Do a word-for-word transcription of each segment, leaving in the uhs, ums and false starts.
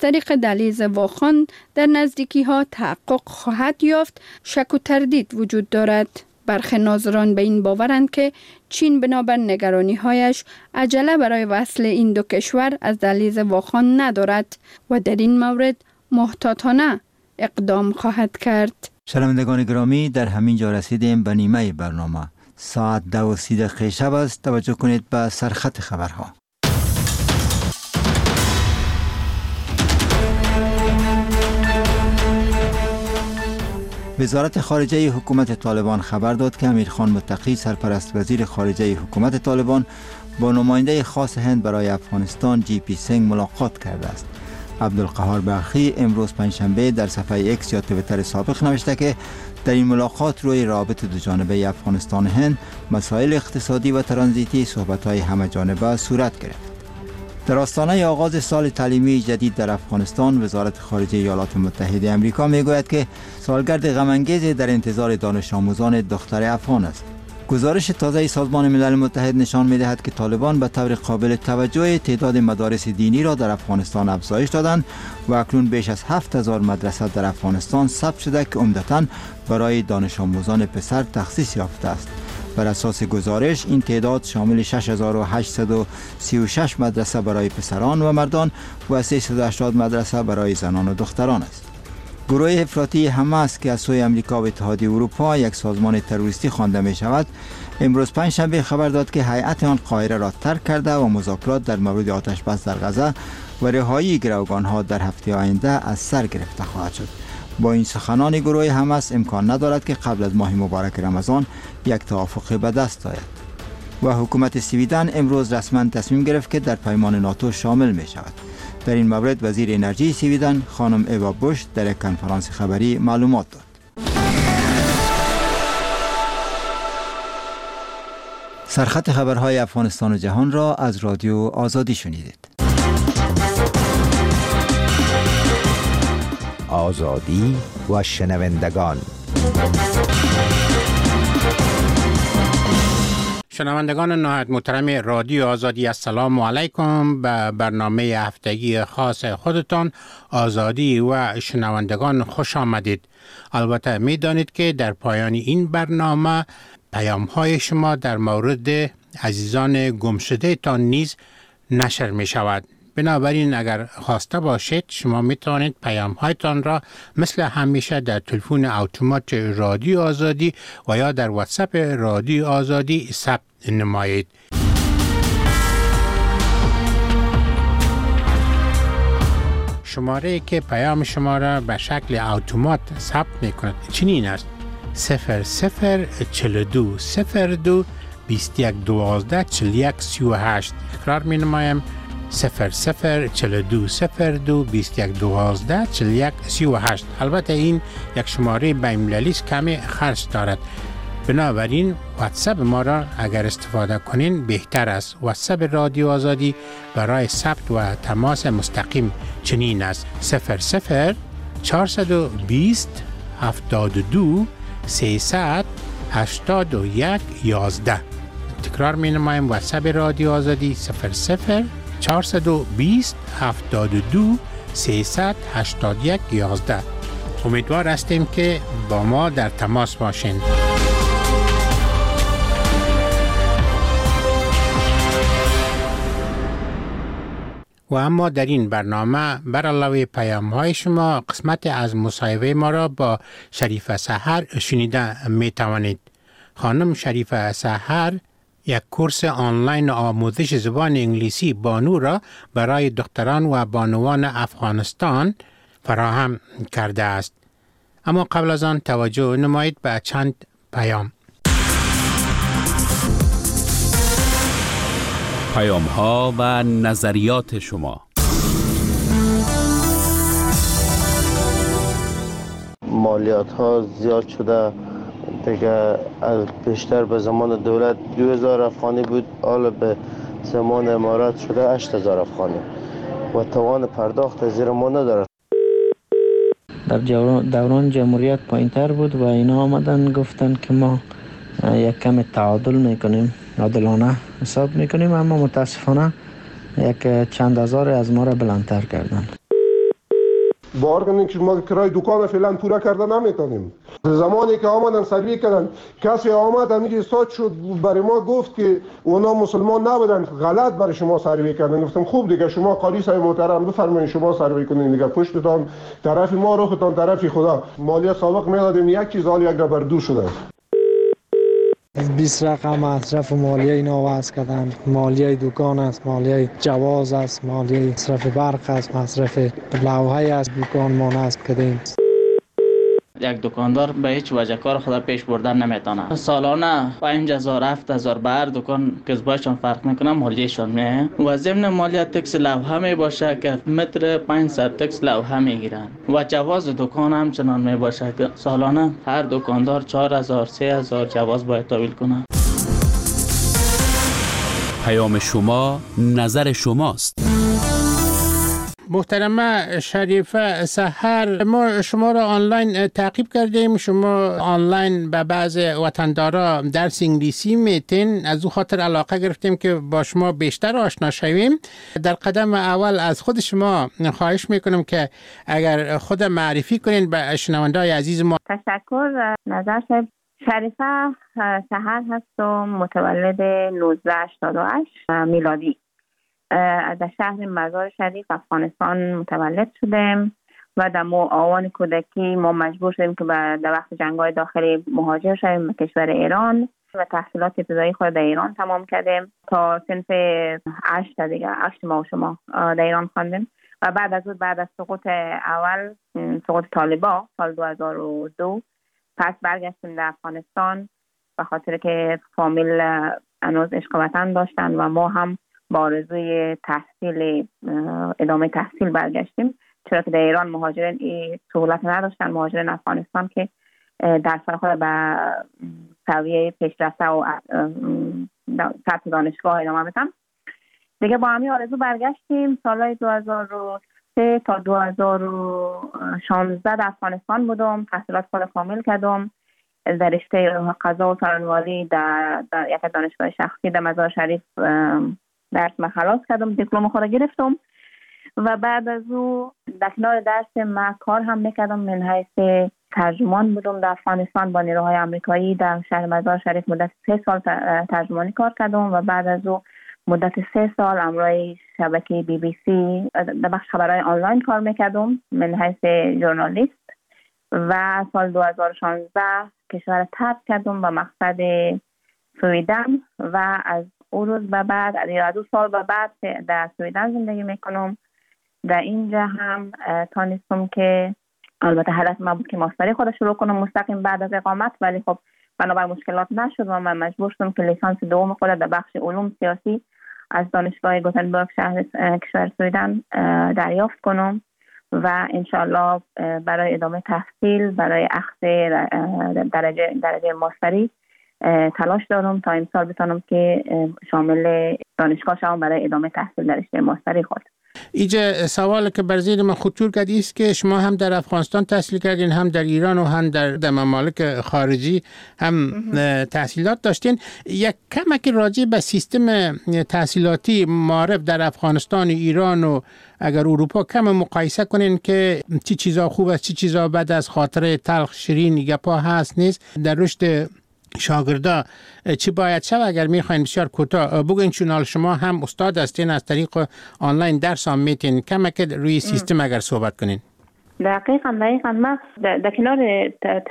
طریق دهلیز واخان در نزدیکی ها تحقق خواهد یافت، شک و تردید وجود دارد. برخی ناظران به این باورند که چین بنابر نگرانی هایش عجله برای وصل این دو کشور از دهلیز واخان ندارد و در این مورد محتاطانه اقدام خواهد کرد. شنوندگان گرامی، در همین جا رسیدیم به نیمه برنامه. ساعت دو و سی دقیقه شب است. توجه کنید به سرخط خبرها. وزارت خارجه حکومت طالبان خبر داد که امیرخان متقی سرپرست وزیر خارجه حکومت طالبان با نماینده خاص هند برای افغانستان جی پی سینگ ملاقات کرده است. عبدالقهار بلخی امروز پنجشنبه در صفحه ایکس یا توییتر سابق نوشته که در این ملاقات روی روابط دوجانبه افغانستان و هند، مسائل اقتصادی و ترانزیتی صحبت‌های همه‌جانبه صورت گرفت. در آستانه آغاز سال تعلیمی جدید در افغانستان، وزارت خارجه ایالات متحده آمریکا میگوید که سالگرد غم‌انگیز در انتظار دانش آموزان دختر افغان است. گزارش تازه سازمان ملل متحد نشان می‌دهد که طالبان به طور قابل توجه تعداد مدارس دینی را در افغانستان افزایش دادند و اکنون بیش از هفت هزار مدرسه در افغانستان ثبت شده که عمدتاً برای دانش آموزان پسر تخصیص یافته است. بر اساس گزارش این تعداد شامل شش هزار و هشتصد و سی و شش مدرسه برای پسران و مردان و سیصد و هشتاد مدرسه برای زنان و دختران است. گروه افراطی حماس که از سوی آمریکا و اتحادیه اروپا یک سازمان تروریستی خوانده می شود، امروز پنجشنبه خبر داد که هیئت آن قاهره را ترک کرده و مذاکرات در مورد آتش بس در غزه و رهایی گروگانها در هفته آینده از سر گرفته خواهد شد. با این سخنان گروه حماس امکان ندارد که قبل از ماه مبارک رمضان یک توافق به دست آید. و حکومت سویدن امروز رسما تصمیم گرفت که در پیمان ناتو شامل می شود. در این مورد وزیر انرژی سویدن خانم ایوا بوش در یک کنفرانس خبری معلومات داد. سرخط خبرهای افغانستان و جهان را از رادیو آزادی شنیدید. آزادی و شنوندگان. شنوندگان نهایت محترم رادیو آزادی، السلام علیکم. به برنامه هفتگی خاص خودتان آزادی و شنوندگان خوش آمدید. البته می دانید که در پایان این برنامه پیام های شما در مورد عزیزان گمشده تان نیز نشر می شود. بنابراین اگر خواسته باشید شما می توانید پیام هایتان را مثل همیشه در تلفن اتومات رادیو آزادی و یا در واتساپ رادیو آزادی ثبت نمایید. شماره که پیام شما را به شکل اتومات ثبت می کند چنین است: صفر صفر چهل و دو صفر دو بیست و یک دوازده چهل و یک سی و هشت. تکرار می نمایم: صفر صفر چهل و دو صفر دو بیست و یک دوازده چهل و یک سی و هشت. البته این یک شماره بین‌المللی است، کمی خرج دارد. بنابراین واتساپ ما را اگر استفاده کنین بهتر است. واتساپ رادیو آزادی برای ثبت و تماس مستقیم چنین است: صفر صفر چهارصد و بیست هفتاد و دو سیصد هشتاد و یک یازده. تکرار می نمایم: واتساپ رادیو آزادی صفر صفر چهارصد و بیست هفتاد و دو سیصد هشتاد و یک یازده. امیدوار هستیم که با ما در تماس باشین. و اما در این برنامه بر علاوه پیام های شما قسمت از مصاحبه ما را با شریفه سحر شنیده می توانید. خانم شریفه سحر یک کورس آنلاین آموزش زبان انگلیسی بانو را برای دختران و بانوان افغانستان فراهم کرده است. اما قبل از آن توجه نمایید به چند پیام. پیام ها و نظریات شما. مالیات ها زیاد شده دیگه، از بیشتر به زمان دولت دو هزار افغانی بود، حالا به زمان امارات شده هشت هزار افغانی و توان پرداخت زیر ما نداره. در دوران جمهوریت پایین‌تر بود و اینا آمدن گفتن که ما یک کم تعادل میکنیم، عادلانه حساب میکنیم، اما متاسفانه یک چند هزار از ما را بلندتر کردن. باور کنید که ما کرای دکان فعلا پورا کرده نمیتونیم. زمانی که آمدن سروی کردن کسی آمد همین استاد شد برای ما گفت که اونا مسلمان نبودن، غلط برای شما سروی کردن. گفتم خوب دیگه شما قاری صاحب محترم بفرمایید شما سروی کنین دیگه، پشتتان طرف ما روختان طرف خدا. مالیات سابق میدادیم یک چیز حال یک بر دو شده. بیست رقم مصرف مالیه اینا وضع کردن، مالیه دکان است، مالیه جواز است، مالیه مصرف برق است، مصرف لوحه است، دکان ما نصب کردیم. یک دکاندار به هیچ وجه کار خود پیش بردن نمیتونه. سالانه پنج هزار هفت هزار بر دکان کسبایشان فرق میکنه، مالیهشان میه و ضمن مالیه تکس لوحه می باشه که متر پانصد تکس لوحه میگیرن و جواز دکان هم چنان می باشه که سالانه هر دکاندار چهار هزار سه هزار جواز باید تحویل کنه. پیام شما نظر شماست. محترمه شریفه سحر، ما شما را آنلاین تعقیب کردیم، شما آنلاین به بعض وطندارا درس انگلیسی میتین، از او خاطر علاقه گرفتیم که با شما بیشتر آشنا شویم. در قدم اول از خود شما خواهش میکنم که اگر خود معرفی کنین به شنونده‌های عزیز ما. تشکر. نظر صاحب، شریفه سحر هستم، متولد نوزده هشتاد و هشت میلادی. در شهر مزار شریف افغانستان متولد شدیم و در آوان کودکی ما مجبور شدیم که در وقت جنگ‌های داخلی مهاجر شدیم به کشور ایران و تحصیلات ابتدایی خود در ایران تمام کردیم تا صنف هشت دیگه هشت ما و شما در ایران خواندیم و بعد از اون بعد از سقوط اول سقوط طالبان سال دو هزار و دو پس برگشتیم در افغانستان به خاطر که فامیل هنوز عشق وطن داشتن و ما هم با آرزوی تحصیل ادامه تحصیل برگشتیم، چرا که در ایران مهاجرین این سهولت نداشتن. مهاجرین افغانستان که درس خود به سویه پیشرفته و سطح دانشگاه ادامه بدن دیگه. با همین آرزو برگشتیم. سالهای دو هزار و سه تا دو هزار و شانزده در افغانستان بودم، تحصیلات خود کامل کردم در رشته قضا و سرانواری در, در یک دانشگاه شخصی در مزار شریف درس ما خلاص کردم، دیپلم خود گرفتم و بعد از او در کنار درس ما کار هم میکردم. من حیث ترجمان بودم در افغانستان با نیروهای آمریکایی در شهر مزار شریف مدت سه سال ترجمانی کار کردم و بعد از او مدت سه سال همراه شبکه بی بی سی در بخش خبرهای آنلاین کار میکردم من حیث ژورنالیست و سال دو هزار و شانزده کشور ترک کردم به مقصد سویدن و از او روز به بعد از دو سال به بعد در سویدن زندگی میکنم. در اینجا هم تانستم که البته هدف من بود که ماستری خود شروع کنم مستقیم بعد از اقامت، ولی خب بنابر مشکلات نشد و من مجبور شدم که لیسانس دوم خود در بخش علوم سیاسی از دانشگاه گوتنبرگ شهر کشور سویدن دریافت کنم و انشالله برای ادامه تحصیل برای اخذ درجه درجه ماستری تلاش دارم تا امسال بتونم که شامل دانشگاه شوم برای ادامه تحصیل در رشته ماستری خود. اینجا سوال که بر ذهن من خطور کرد است که شما هم در افغانستان تحصیل کردین، هم در ایران و هم در, در ممالک خارجی هم تحصیلات داشتین. یک کمک راجع به سیستم تحصیلاتی معارف در افغانستان، ایران و اگر اروپا کم مقایسه کنین که چی چیزا خوب است چی چیزا بد است، خاطره تلخ شیرین گپا هست نیست در رشد شاگردا چی باید شد؟ اگر میخواین بسیار کوتاه بگوین، چون شما هم استاد هستین از طریق آنلاین درس هم میتین کمک روی سیستم اگر صحبت کنین. دقیقاً دقیقاً ما در کنار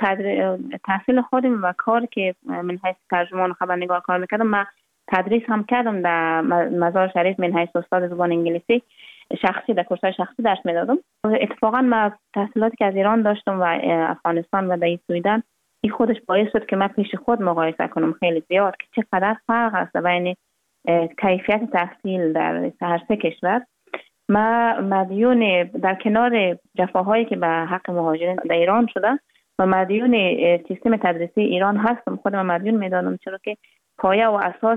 تحصیل خودم و کار که من حیث ترجمان خبرنگار کار میکردم، ما تدریس هم کردم در مزار شریف من حیث استاد زبان انگلیسی شخصی در کورس‌های شخصی درس میدادم. اتفاقاً ما تحصیلاتی که از ایران داشتم و افغانستان و در سویدن این خودش باعث شد که من پیش خود مقایسه کنم خیلی زیاد که چقدر فرق است بین کیفیت تحصیل در هر سه کشور. ما مدیون در کنار جفاهایی که به حق مهاجرین در ایران شده و مدیون سیستم تدریسی ایران هستم، خودم مدیون میدانم، چرا که پایه و اساس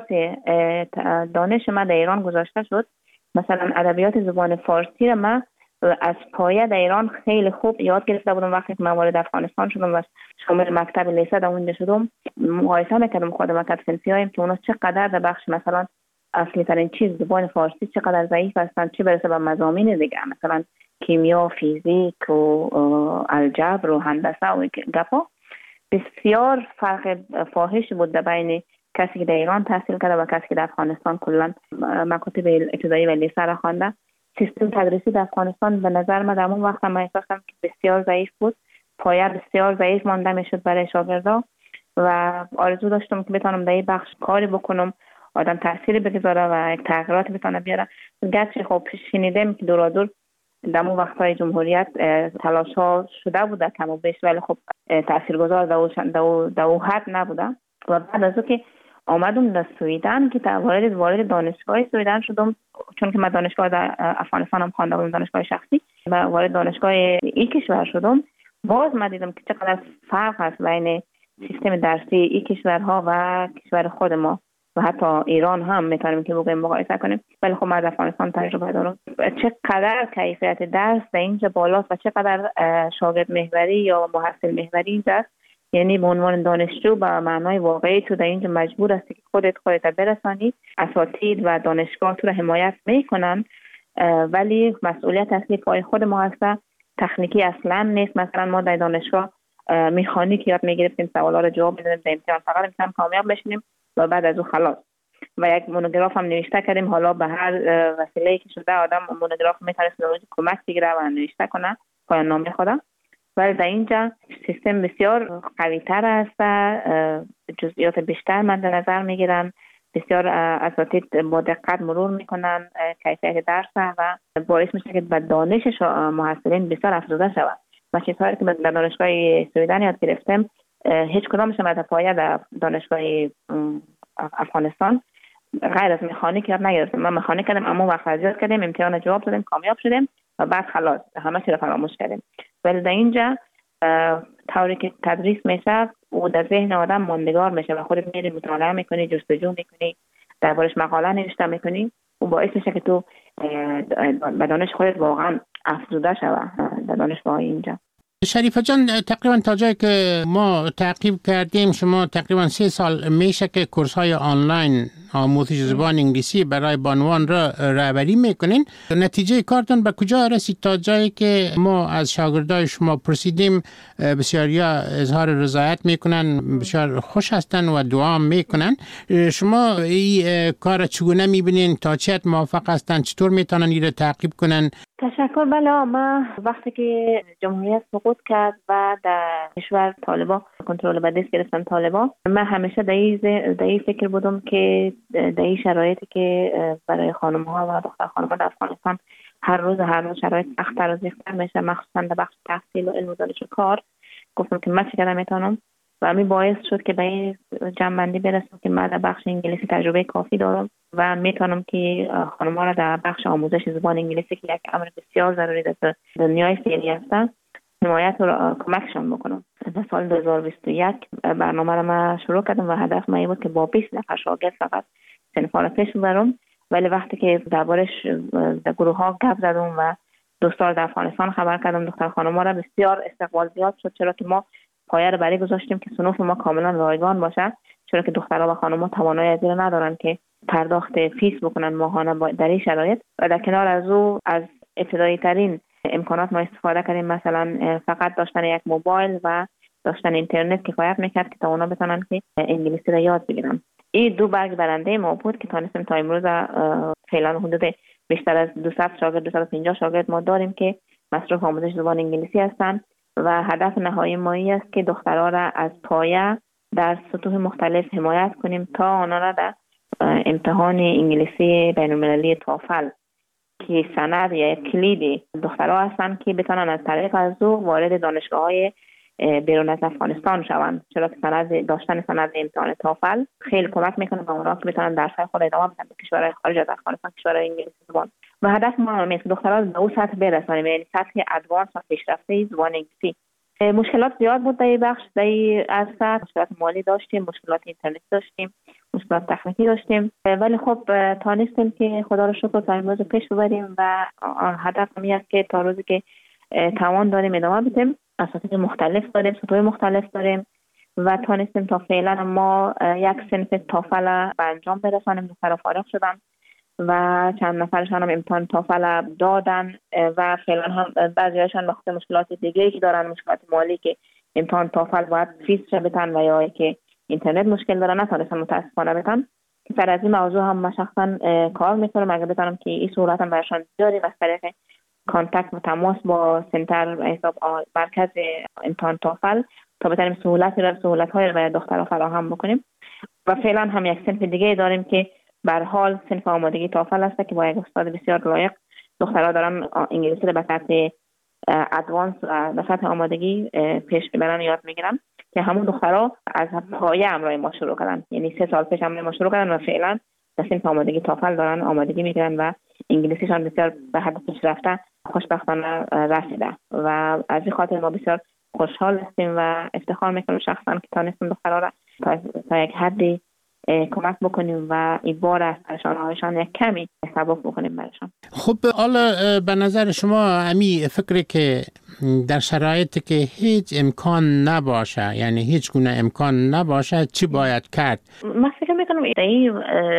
دانش ما در ایران گذاشته شد. مثلا ادبیات زبان فارسی را ما از پایه در ایران خیلی خوب یاد گرفته بودم. وقتی که من وارد افغانستان شدم و شامل مکتب لیسه در اونجا شدم، مقایسه میکردم خودم و صنفی‌هایم که اونا چقدر در بخش مثلا اصلی ترین چیز زبان فارسی چقدر ضعیف هستن، چه برسه به مضامین دیگه. مثلا کیمیا، فیزیک و الجبر و هندسه و گپا بسیار فرق فاحش بود در بین کسی که در ایران تحصیل کرده و کسی که در افغانستان کلا مکاتب ابتدایی و لیسه را خوانده. سیستم تدریسی در افغانستان به نظر من در اون وقت من احساس کردم که بسیار ضعیف بود، پایه بسیار ضعیف مانده میشد برای شاگردا و آرزو داشتم که بتونم در این بخش کاری بکنم، آدم تأثیری بگذاره و یک تغییرات بتونه بیاره. گرچه خب شنیدم که دورا دور در اون وقت‌های جمهوریت تلاش ها شده بوده کم و بیش، ولی خب تاثیرگذار در اون حد نبوده. و بعد از که آمدم در سویدن که وارد وارد دانشگاه سویدن شدم، چون که من دانشگاه در افغانستان هم خوانده بودم، دانشگاه شخصی، و وارد دانشگاه این کشور شدم. باز من دیدم که چقدر فرق هست بین سیستم درسی این کشورها و کشور خود ما و حتی ایران هم میتونیم که بگویم مقایسه کنیم. ولی خب من در افغانستان تجربه دارم چقدر کیفیت درس در اینجا بالاست و چقدر شاگرد محوری یا محصل محوری اینجاست. یعنی به عنوان دانشجو به معنای واقعی تو در اینجا مجبور هستی که خودت خودت برسانی، اساتید و دانشگاه تو را حمایت میکنن، ولی مسئولیت اصلی پای خود ما هست. تکنیکی اصلا نیست. مثلا ما در دانشگاه مکانیک یاد میگرفتیم، سوالا رو جواب میدادیم، در امتحان فقط امتحان کامیاب بشیم و بعد از اون خلاص. و یک مونوگراف هم نوشته کردیم. حالا به هر وسیله‌ای که شده آدم مونوگراف میتونه از کمک بگیره و نوشته کنه پایان نامه خودم. ولی در اینجا سیستم بسیار قوی تر است، جزئیات بیشتر من در نظر میگیرن، بسیار اساتید با دقت مرور میکنن کیفیت درس و باعث میشه که به دانش محصلین بسیار افزوده شود. و چیزهایی که در دانشگاه سویدن یاد گرفتم هیچ کدامش از پایه در دانشگاه افغانستان غیر از مکانیک یاد نگرفتم. من مکانیک کردم، اما وقت ازیاد کردیم، امتحان جواب دادیم، کامیاب شدیم و بعد خلاص همه چی رو فراموش کردیم. ولی در اینجا طوری که تدریس میشه و در ذهن آدم ماندگار میشه و خودت میری مطالعه میکنی، جستجو میکنی، دربارش مقاله نوشته میکنی و باعث میشه که تو به دانش خودت واقعا افزوده شوه در دانشگاه اینجا. شریفه جان، تقریبا تا جایی که ما تعقیب کردیم شما تقریبا سه سال میشه که کورس های آنلاین آموزش زبان انگلیسی برای بانوان را رهبری میکنین. نتیجه کارتون به کجا رسید تا جایی که ما از شاگردای شما پرسیدیم بسیاریا اظهار رضایت میکنن، بسیار خوش هستن و دعا میکنن. شما این کار چگونه میبینین؟ تا چه حد موافق هستن؟ چطور میتونن این را تعقیب کنن؟ تشکر. بله، من وقتی که جمهوریت سقوط کرد و در کشور طالبان کنترل به دست گرفتن طالبان، من همیشه در این فکر بودم که در این شرایطی که برای خانم ها و دختر خانم ها در افغانستان هر روز هر روز شرایط سخت‌تر و سخت‌تر میشه، مخصوصا در بخش تحصیل و علم و دانش و کار، گفتم که من چقدر میتونم و همین باعث شد که به این جنبندی برسم که من در بخش انگلیسی تجربه کافی دارم و میتونم که خانم ها را در بخش آموزش زبان انگلیسی که یک امر بسیار ضروری در دنیای فعلی است حمایت و کمکشان بکنم. در سال دو هزار و بیست و یک برنامه را من شروع کردم و هدف من این بود که با بیست نفر شاگرد فقط صنفا را پیش ببرم. ولی وقتی که دربارش در گروه ها گپ زدم و دو سال در افغانستان خبر کردم دختر خانم ها را، بسیار استقبال زیاد شد، چرا که ما پایه را برای گذاشتیم که صنوف ما کاملا رایگان باشه، چرا که دخترها و خانم ها توانایی از این ندارن که پرداخت فیس بکنن ماهانه در این شرایط. و در کنار از او از ابتدایی ترین امکانات ما استفاده کردیم، مثلا فقط داشتن یک موبایل و داشتن اینترنت کفایت میکرد که تا اونا بتونن که انگلیسی را یاد بگیرن. این دو برگ برنده ما بود که تانستیم تا امروز فعلا حدود بیشتر از دویست شاگرد دویست و پنجاه شاگرد ما داریم که مصروف آموزش زبان انگلیسی هستند و هدف نهایی ما این است که دخترها را از پایه در سطوح مختلف حمایت کنیم تا آنها را در امتحان انگلیسی بین‌المللی توفل که سند یا کلید دخترها هستند که بتونن از طریق از او وارد دانشگاه‌های بیرون از افغانستان شوند، چرا که سند داشتن سند امتحان توفل خیلی کمک میکنه به اونها که بتونن درس‌های خود ادامه بدن به کشورهای خارج از افغانستان، کشورهای انگلیسی زبان. و هدف ما اینه که دخترها به اون سطح برسونیم، یعنی سطح ادوانس و پیشرفته زبان انگلیسی. مشکلات زیاد بود در این بخش، در این عرصه مشکلات مالی داشتیم، مشکلات اینترنت داشتیم، مشکلات تکنیکی داشتیم، ولی خب تانستیم که خدا رو شکر تا امروز پیش ببریم و هدف این است که تا روزی که توان داریم ادامه بدیم. اساتید مختلف داریم، سطوح مختلف داریم و تانستیم تا فعلا ما یک صنف توفل به انجام برسانیم. دخترها فارغ شدن و چند نفرشان هم امتحان توفل دادن و فعلا هم بعضیشان به خاطر مشکلات دیگه که دارن، مشکلات مالی که امتحان توفل باید فیسش بتن و یا که اینترنت مشکل دارن نتونستن متاسفانه بتن. سر از این موضوع هم من شخصا کار میکنم اگه بتونم که این سهولت هم برشان بیاریم از طریق کانتکت و تماس با سنتر حساب مرکز امتحان توفل تا بتونیم سهولت را سهولت های را برای دخترها فراهم بکنیم. و فعلا هم یک صنف دیگه داریم که به هر حال صنف آمادگی توفل است که با یک استاد بسیار لایق دخترها دارن انگلیسی را به سطح ادوانس به سطح آمادگی پیش ببرن یاد میگیرن که همون دخترها از پایه امرای ما شروع کردن، یعنی سه سال پیش امرای ما شروع کردن و فعلا در صنف آمادگی توفل دارن آمادگی میگیرن و انگلیسیشان بسیار به حد پیشرفته خوشبختانه رسیده و از این خاطر ما بسیار خوشحال هستیم و افتخار میکنم شخصا که تانستیم دخترها را تا یک حدی کمک بکنیم و این بار از پرشانهایشان یک کمی سبک بکنیم برشان. خب حالا به نظر شما امی فکری که در شرایطی که هیچ امکان نباشه، یعنی هیچ گونه امکان نباشه، چی باید کرد؟ من فکر میکنم در این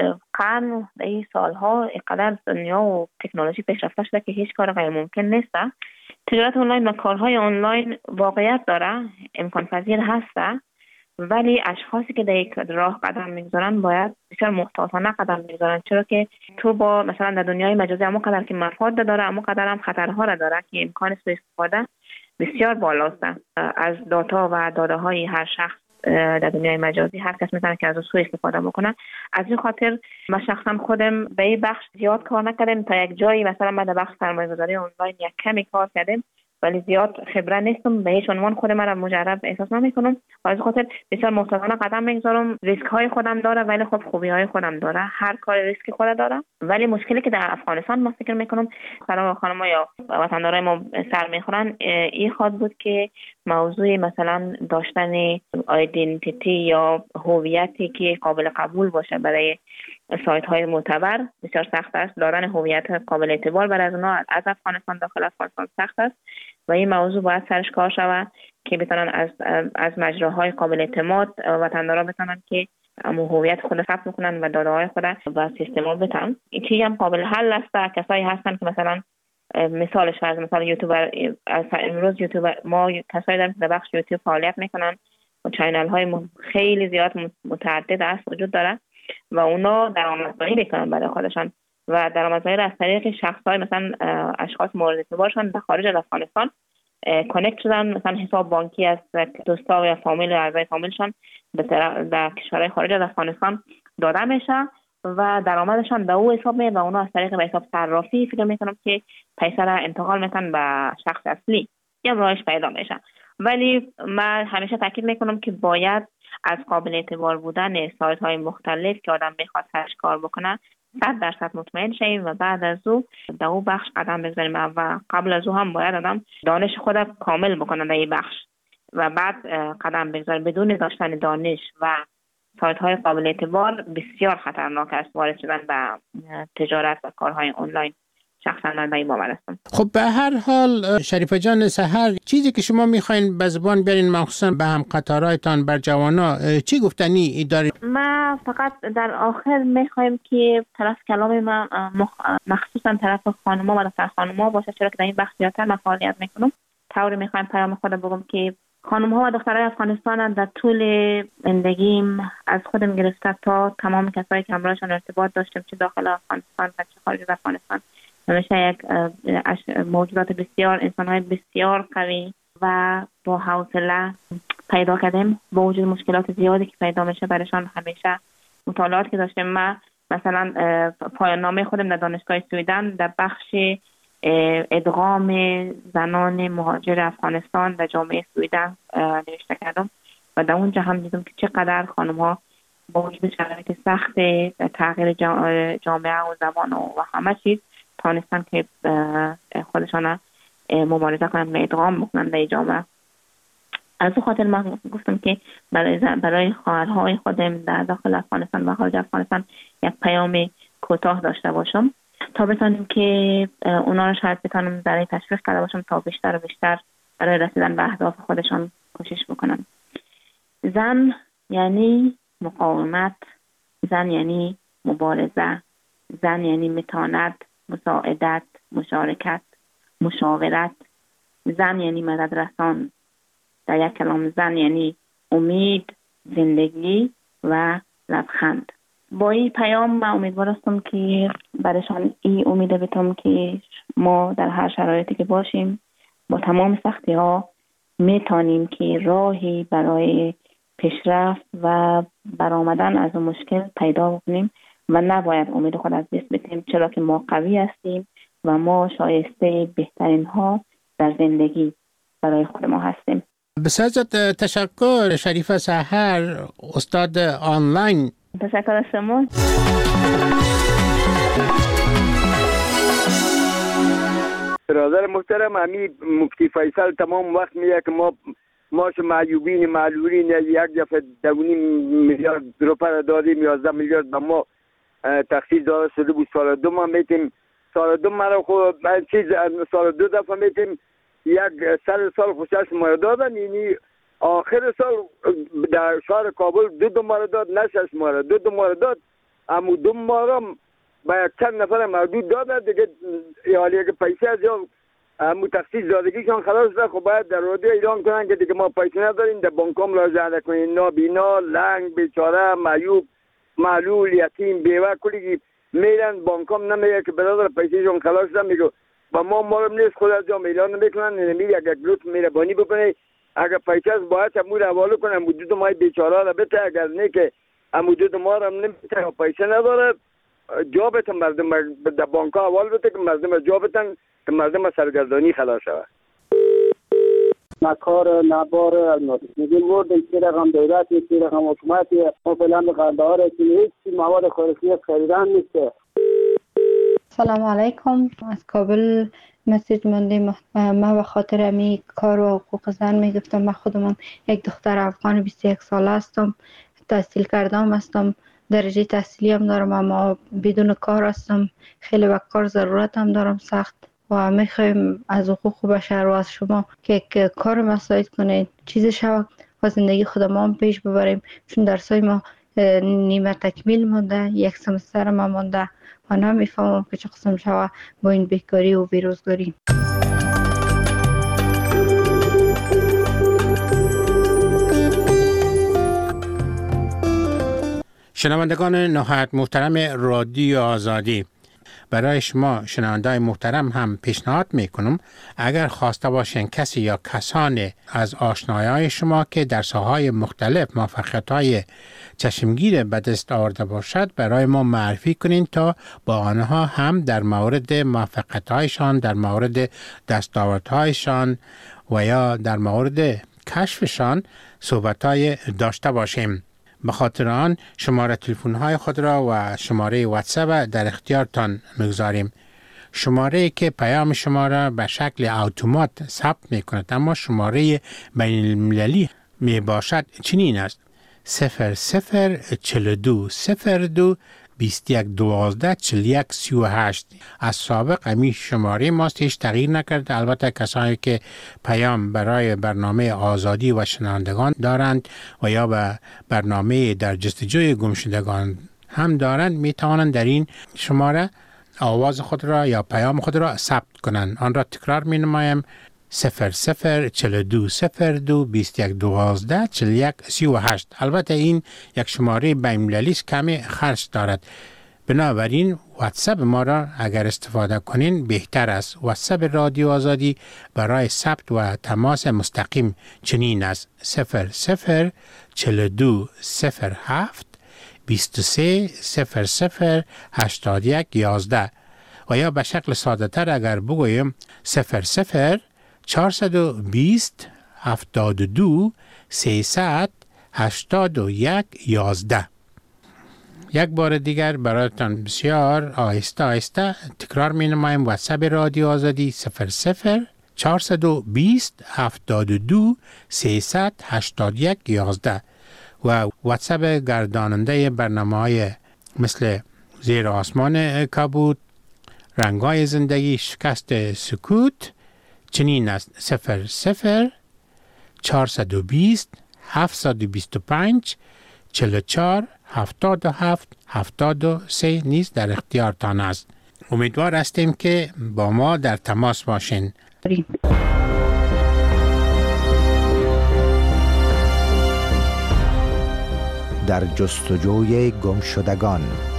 قرن در این سالها اینقدر دنیا و تکنولوژی پیشرفته شده که هیچ کار غیر ممکن نیست. تجارت آنلاین و کارهای آنلاین واقعیت داره، امکان پذیر هسته، ولی اشخاصی که در یک راه قدم میگذارن باید بسیار محتاطانه قدم میگذارن، چرا که تو با مثلا در دنیای مجازی اما قدر که مفاد داره اما قدر هم خطرها را داره که امکان سوء استفاده بسیار بالاست از داتا و داده های هر شخص در دنیای مجازی. هر کس میتونه که از سوء استفاده بکنه. از این خاطر من شخصا خودم به این بخش زیاد کار نکردم، تا یک جایی مثلا من در بخش سرمایه‌گذاری آنلاین یک کمی کار کردم ولی زیاد خبره نیستم، به هیچ عنوان خودم را مجرب احساس نمی‌کنم و از خاطر بسیار محتاطانه قدم می‌گذارم. ریسک های خودم داره ولی خب خوبی های خودم داره، هر کار ریسک خود داره. ولی مشکلی که در افغانستان ما فکر می‌کنم خانم خانم‌ها یا وطندارای ما سر می‌خورن این خود بود که موضوع مثلا داشتن آیدنتیتی یا هویتی که قابل قبول باشه برای سایت های معتبر بسیار سخت است. دادن هویت قابل اعتبار برای از اونها از افغانستان داخل افغانستان سخت است و این موضوع باید سرش کار شود که بتونن از از مجراهای قابل اعتماد وطندارا بتونن که امو هویت خود ثبت کنن و داده های خود و سیستم بدن. این چیزی هم قابل حل است. کسایی هستن که مثلا مثالش فرض مثلا یوتیوبر، امروز یوتیوبر ما کسایی داریم که در بخش یوتیوب فعالیت میکنن و چینل های خیلی زیاد متعدد است وجود داره و اونا درآمدزایی میکنن برای خودشان و درآمدزایی از طریق شخصای مثلا اشخاص مورد اعتبارشان در خارج از افغانستان کانکت شدن، مثلا حساب بانکی از دوستا یا فامیل و اعضای فامیلشان در کشورهای خارج از افغانستان داده میشه و درآمدشان در او حساب میاد و اونا از طریق به حساب صرافی فکر میکنم که پیسه را انتقال میکنن به شخص اصلی یا راهش پیدا میشه. ولی من همیشه تاکید میکنم که باید از قابل اعتبار بودن سایت های مختلف که آدم بخواد سرش کار بکنه صد درصد مطمئن شیم و بعد از او در او بخش قدم بگذاریم و قبل از او هم باید آدم دانش خود کامل بکنه در این بخش و بعد قدم بگذاریم. بدون داشتن دانش و سایت های قابل اعتبار بسیار خطرناک است وارد شدن به تجارت و کارهای آنلاین. شخصا من به این باور هستم. خب به هر حال شریفه جان سحر، چیزی که شما میخواین به زبان بیارین مخصوصا به هم قطارایتان بر جوانا چی گفتنی دارید؟ ما فقط در آخر میخوایم که طرف کلام ما مخصوصا طرف خانم‌ها و دختر خانم‌ها باشه، چرا که در این بخش زیادتر من فعالیت میکنم. طوری میخوایم پیام خود بگم که خانم‌ها و دخترای افغانستان در طول زندگیم از خودم گرفته تا تمام کسایی که همراهشان ارتباط داشتم چه داخل افغانستان و چه خارج از افغانستان همیشه یک موجودات بسیار انسان‌های بسیار قوی و با حوصله پیدا کردیم. با وجود مشکلات زیادی که پیدا میشه برایشان همیشه مطالعات که داشتیم. من مثلا پایان نامه خودم در دانشگاه سویدن در بخش ادغام زنان مهاجر افغانستان در جامعه سویدن نوشته کردم و در اونجا هم دیدم که چقدر خانم‌ها با وجود شرایط سخت تغییر جامعه و زبان و همه چیز تانستن که خودشان مبارزه کنن و ادغام بکنن در جامعه. از اون خاطر من گفتم که برای برای خواهرهای خودم در داخل افغانستان و خارج افغانستان یک پیام کوتاه داشته باشم تا بتونیم که اونا رو شاید بتونم برای تشویق کرده باشم تا بیشتر و بیشتر برای رسیدن به اهداف خودشان کوشش بکنن. زن یعنی مقاومت، زن یعنی مبارزه، زن یعنی متانت، مساعدت، مشارکت، مشاورت. زن یعنی مدد رسان. در یک کلام زن یعنی امید، زندگی و لبخند. با این پیام من امیدوار هستم که برایشان این امید بتم که ما در هر شرایطی که باشیم با تمام سختی ها میتونیم که راهی برای پیشرفت و برآمدن از مشکل پیدا کنیم و نباید امید خود از دست بدیم، چرا که ما قوی هستیم و ما شایسته بهترین ها در زندگی برای خود ما هستیم. بسیار تشکر شریفه سحر، استاد آنلاین. تشکر از شما. برادر محترم، امی مفتی فیصل تمام وقت میگه که ما ماش معیوبین معلولین یک دفعه دوونیم میلیارد روپا دادیم، یازده میلیارد به ما تخصیص داده شده بود. سال دو ما میتیم سال دو مرا خود چیز سال دو دفعه میتیم یک سال سال خوشش ما دادن. یعنی آخر سال در شهر کابل دو دو ماه داد، نشش ماه دو دو ماه داد، اما دو ماه با یک چند نفر محدود دادن دیگه. حالی که پیسه از یا اما تخصیص دادگیشان خلاص شده، خب باید در رادیو اعلام کنن که دیگه ما پیسه نداریم، در بانکام لازم کنین. نابینا، لنگ، بیچاره، معیوب، معلول، یتیم، بیوه کلی میرن بانکام نمیگه که برادر پیسهشون خلاص شده. میگه با ما مالم نیست، خود از جام اعلان نمیکنن. نمیگه اگر گروت میره بانی بکنه، اگر پیسه از باید امور حواله کنه، مدود مای بیچاره را بته، اگر نه که مدود ما را نمیته پیسه نداره جا بتن مردم در بانک ها حوال بده که مردم جا بتن که مردم سرگردانی خلاص شود. نکار نبار الماتی میگیم بردن که رقم دولتی، که رقم حکومتی، ما فعلا به قندهار هستیم، هیچ مواد خارجی خریدن نیسته. سلام علیکم، از کابل مسیج موندیم. من به خاطر امی کار و حقوق زن میگفتم. من خودم یک دختر افغان بیست و یک ساله هستم، تحصیل کردم هستم، درجه تحصیلی هم دارم، اما بدون کار هستم. خیلی به کار ضرورت هم دارم سخت و میخوایم از حقوق بشر و از شما که کار مساعد کنید، چیز شود و زندگی خودم هم پیش ببریم، چون درسای ما نیمه تکمیل مونده، یک سمستر ما مونده و نمیفهمم که چه قسم شود با این بیکاری و بیروزگاری. شنوندگان نهایت محترم رادیو آزادی، برای شما شنوندای محترم هم پیشنهاد میکنم اگر خواسته باشین کسی یا کسان از آشنایای شما که در ساحه‌های مختلف موفقیت‌های چشمگیر به دست آورده باشد برای ما معرفی کنین تا با آنها هم در مورد موفقیت‌هایشان، در مورد دستاوردهایشان و یا در مورد کشفشان صحبت‌های داشته باشیم. به خاطر آن شماره تلفن‌های خود را و شماره واتساپ در اختیارتان می‌گذاریم. شماره که پیام شما را به شکل اتومات ثبت می‌کند، اما شماره بین المللی می باشد چنین است: صفر صفر چهل دو صفر دو بیست و یک دوازده چهل و یک سی و هشت. از سابق امی شماره ماست، هیچ تغییر نکرده. البته کسانی که پیام برای برنامه آزادی و شنوندگان دارند و یا به برنامه در جستجوی گمشدگان هم دارند می توانند در این شماره آواز خود را یا پیام خود را ثبت کنند. آن را تکرار می نمایم: صفر صفر چهل دو صفر دو بیست و یک دوازده چهل و یک سی و هشت. البته این یک شماره بین‌المللی است، کمی خرج دارد، بنابراین واتساپ ما را اگر استفاده کنین بهتر است. واتساپ رادیو آزادی برای ثبت و تماس مستقیم چنین است: صفر صفر چهل دو صفر هفت بیست و سه صفر صفر هشتاد و یک یازده و یا به شکل ساده تر اگر بگویم صفر صفر چهارصد و بیست هفتاد و دو سیصد هشتاد و یک یازده. یک بار دیگر برایتان بسیار آهسته آهسته تکرار می نمایم: واتساپ رادیو آزادی صفر صفر چهارصد و بیست هفتاد و دو سیصد هشتاد و یک یازده و واتساپ گرداننده برنامه‌های مثل زیر آسمان کبود، رنگ‌های زندگی، شکست سکوت چنین است: صفر صفر چهارصد و بیست هفتصد و بیست و پنج چهل و چهار هفتاد و هفت هفتاد و سه نیز در اختیارتان است. امیدوار هستیم که با ما در تماس باشین. در جستجوی گمشدگان.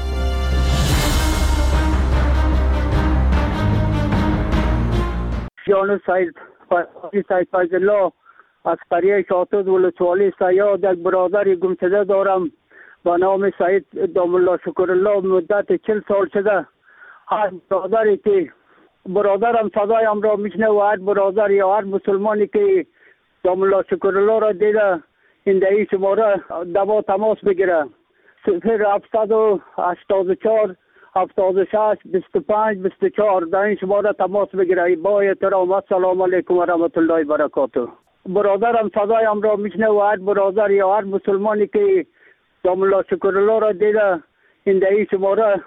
جان سید سید فیض الله از قریه شاطد ولسوالی سیاد یک برادر گمشده دارم با نام سید دام الله شکر الله. مدت چل سال شده هر برادری که برادرم صدایم را میشنه و هر برادر یا هر مسلمانی که دام الله شکر الله را دیده این دهی شماره دوا تماس بگیره. صفر هفتصد و هشتاد و چهار هفتاد و شش بیست و پنج بیست و چهار در این شماره تماس بگیره. با احترام السلام علیکم و رحمت الله و برکاته. برادرم صدایم را میشنه و هر برادر یا هر مسلمانی که دام الله شکر الله را دیده این دهی شماره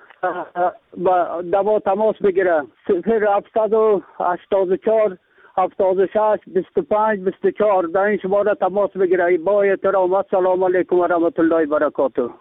با دوا تماس بگیره. صفر هفتصد و هشتاد و چهار هفتاد و شش بیست و پنج بیست و چهار در این شماره تماس بگیره. با احترام السلام علیکم و رحمت الله و برکاته.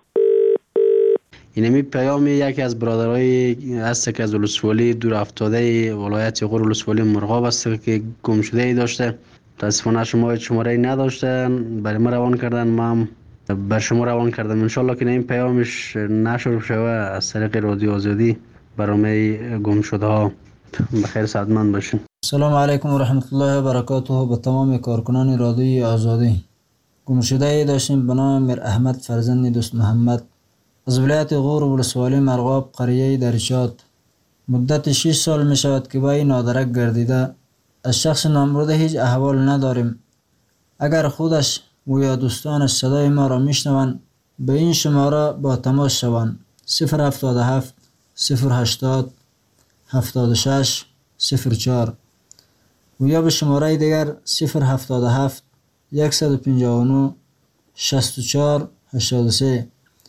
اینمی پیام یکی از برادرای هست که از ولسوالی دور افتاده ولایت غور ولسوالی مرغاب است که گم شده ای داشته. متاسفانه شما شماره ای نداشتن، برای ما روان کردن، ما هم بر شما روان کردم. انشالله که این پیامش نشر شوه از طریق رادیو آزادی برای گم شده ها. بخیر سعادتمند باشین. سلام علیکم و رحمت الله و برکاته. به تمام کارکنان رادیو آزادی. گم شده ای داشتیم به نام میر احمد فرزند دوست محمد از ولایت غور ولسوالی مرغاب قریه درشات. مدت شش سال می شود که با این نادرک گردیده. از شخص نامبرده هیچ احوال نداریم. اگر خودش و یا دوستانش صدای ما را میشنوند به این شماره با تماس شوند. صفر هفتاد و هفت صفر هشتاد هفتاد و شش صفر چهار و یا به شماره دیگر صفر هفتاد و هفت صد و پنجاه و نه شصت و چهار هشتاد و سه.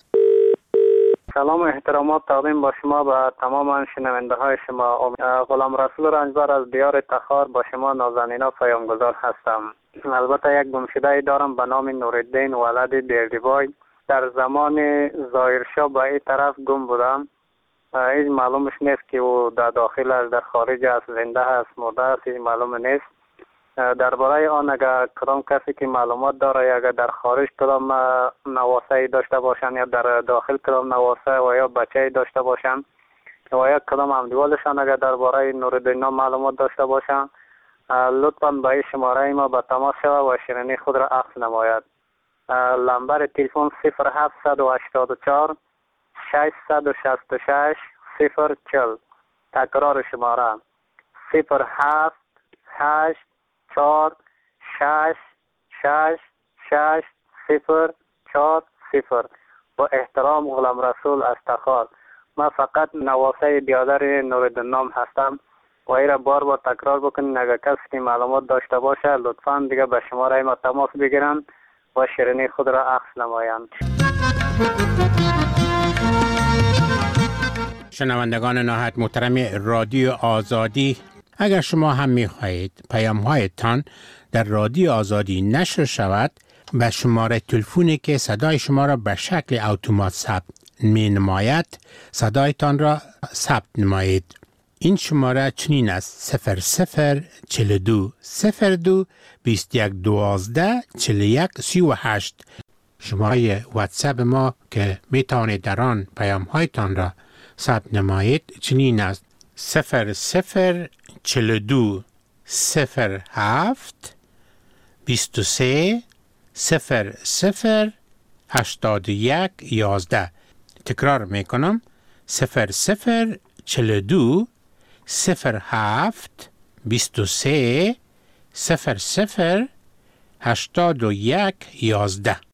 سلام و احترامات تقدیم با شما به تمام شنونده های شما. غلام رسول رنجبر از دیار تخار با شما نازنینا پیامگذار هستم. البته یک گمشده دارم به نام نورالدین ولد بیردیبای. در زمان ظاهرشاه به این طرف گم بودم. هیچ معلومش نیست که او در داخل است، در خارج است، زنده است، مرده است، هیچ معلوم نیست. درباره آن اگر کدام کسی که معلومات داره، اگر در خارج کدام نواسه داشته باشند یا در داخل کدام نواسه و یا بچه داشته باشند و یا کدام همدیوالشان اگر درباره نورالدین معلومات داشته باشند، لطفاً به این شماره ما به تماس شود و شیرینی خود را عکس نماید. نمبر تلفن صفر هفتصد و هشتاد و چهار ششصد و شصت و شش صفر چهل. تکرار شماره صفر هفت هشت چهار شش شش شش صفر چهار صفر. با احترام غلام رسول از تخار. من فقط نواسه بیادر نورالدین نام هستم و ای را بار بار تکرار بکنین. اگر کسی که معلومات داشته باشه لطفاً دیگه به شماره ما تماس بگیرن و شیرینی خود را عکس نمایند. شنوندگان نهایت محترم رادیو آزادی، اگر شما هم می خواهید پیام هایتان در رادیو آزادی نشر شود، به شماره تلفنی که صدای شما را به شکل اتومات ثبت می نماید صدایتان را ثبت نمایید. این شماره چنین است: صفر صفر چهل و دو صفر دو بیست و یک دوازده چهل و یک سی و هشت. شماره واتساپ ما که می توانید در آن پیام هایتان را ثبت نمایید چنین است: صفر صفر چهل و دو صفر هفت بیست و سه صفر صفر هشتاد و یک یازده. تکرار میکنم: صفر صفر چهل و دو صفر هفت بیست و سه صفر صفر هشتاد و یک یازده.